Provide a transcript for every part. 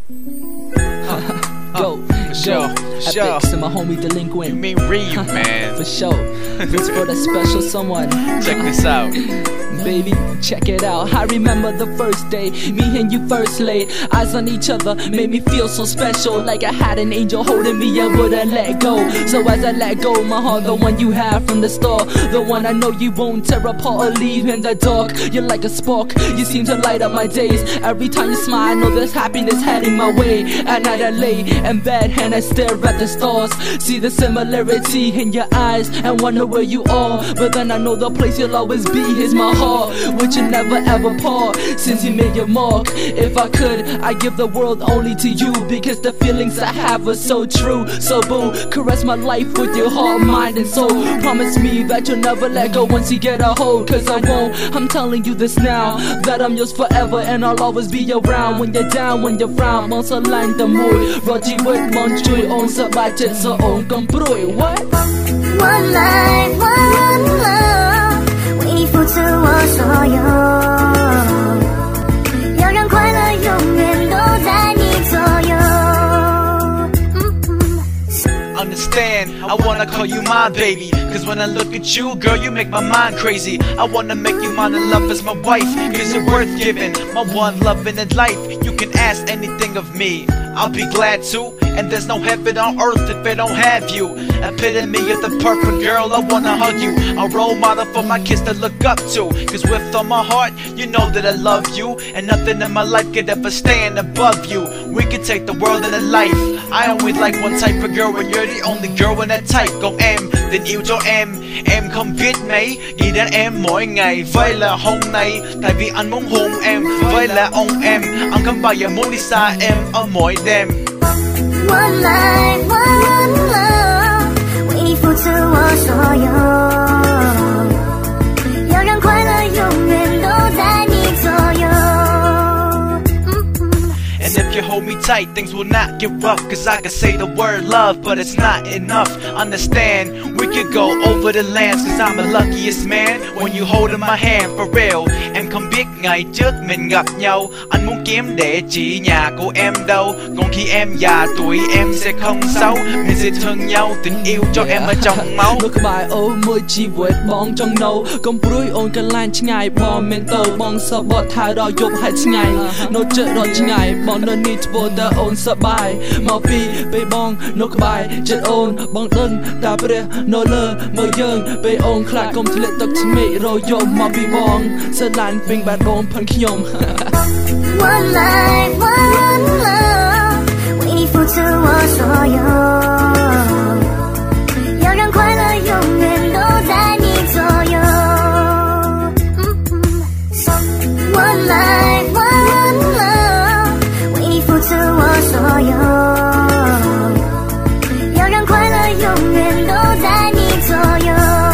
Go, Epics and my homie Delinquent. You mean Ryu, man. For sure. This for the special someone. Check this out. Baby, check it out. I remember the first day me and you first laid eyes on each other. Made me feel so special, like I had an angel holding me and wouldn't let go. So as I let go, my heart, the one you had from the start, the one I know you won't tear apart or leave in the dark. You're like a spark, you seem to light up my days. Every time you smile, I know there's happiness heading my way. At night I lay in bed and I stare at the stars, see the similarity in your eyes and wonder where you are. But then I know the place you'll always be is my heart, which you never ever part since you made your mark. If I could, I'd give the world only to you, because the feelings I have are so true. So boo, caress my life with your heart, mind and soul. Promise me that you'll never let go once you get a hold, cause I won't. I'm telling you this now, that I'm yours forever and I'll always be around. When you're down, when you're frown, mong sa line the mood. Roji with mong chui on sa budget sa on komproi. What? One life, one love， 为你付出我所有，要让快乐永远都在你左右。 Understand, I wanna call you my baby, cause when I look at you, girl, you make my mind crazy. I wanna make you mine and love as my wife, cause you're worth giving, my one love in life. You can ask anything of me, I'll be glad to. And there's no heaven on earth if it don't have you. Epitome of the perfect girl, I wanna hug you. A role model for my kids to look up to, cause with all my heart, you know that I love you. And nothing in my life could ever stand above you. We can take the world in a life. I only like one type of girl, and you're the only girl in that type. Còn em, tình yêu cho em không biết mấy. Nghĩ đến em mỗi ngày, vậy là hôm nay. Tại vì anh muốn hôn em, vậy là ông em. Anh không bao giờ muốn đi xa em ở mỗi đêm. One life, one love， 为你付出我所有，要让快乐永远都在你左右。 And if you hold me tight, things will not get rough, cause I can say the word love, but it's not enough. Understand, we could go over the lands, cause I'm the luckiest man when you holding my hand for real. Em không biết ngày trước mình gặp nhau, anh muốn kiếm địa chỉ nhà của em đâu. Còn khi em già tuổi em sẽ không xấu, mình sẽ thương nhau, tình yêu cho em ở trong máu. លោកក្បែរអូមួយជីវិតបងចង់នៅកុំព្រួយអូនកន្លែងឆ្ងាយបងមានទៅបងសបត់ថាដល់យប់ហើយឆ្ងាយនៅជិតដល់ឆ្ងាយបងនៅនេះធ្វើតែអូនសប្បាយមកពីពេលបងនៅក្បែរចិត្តអូនបងដឹងតែព្រះនៅលើមើលយើងពេលអូនខ្លាចកុំធ្លាក់ទឹកឆ្មេករយប់មកពីបងស្រឡាញ់ពេញបែបអូនផិនខ្ញុំ One life, one love， 为你付出我所有，要让快乐永远都在你左右。One life, one love， 为你付出我所有，要让快乐永远都在你左右。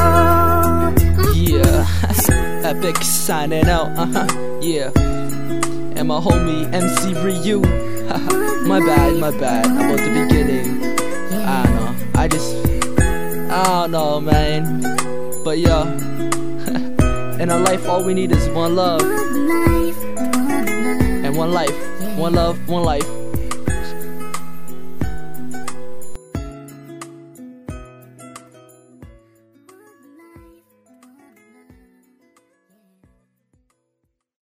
Yeah, Epic signing out. Yeah. And my homie MC Ryu. my bad about the beginning. I don't know, I don't know, man. But yeah, in our life all we need is one love. And one life, one love, one life.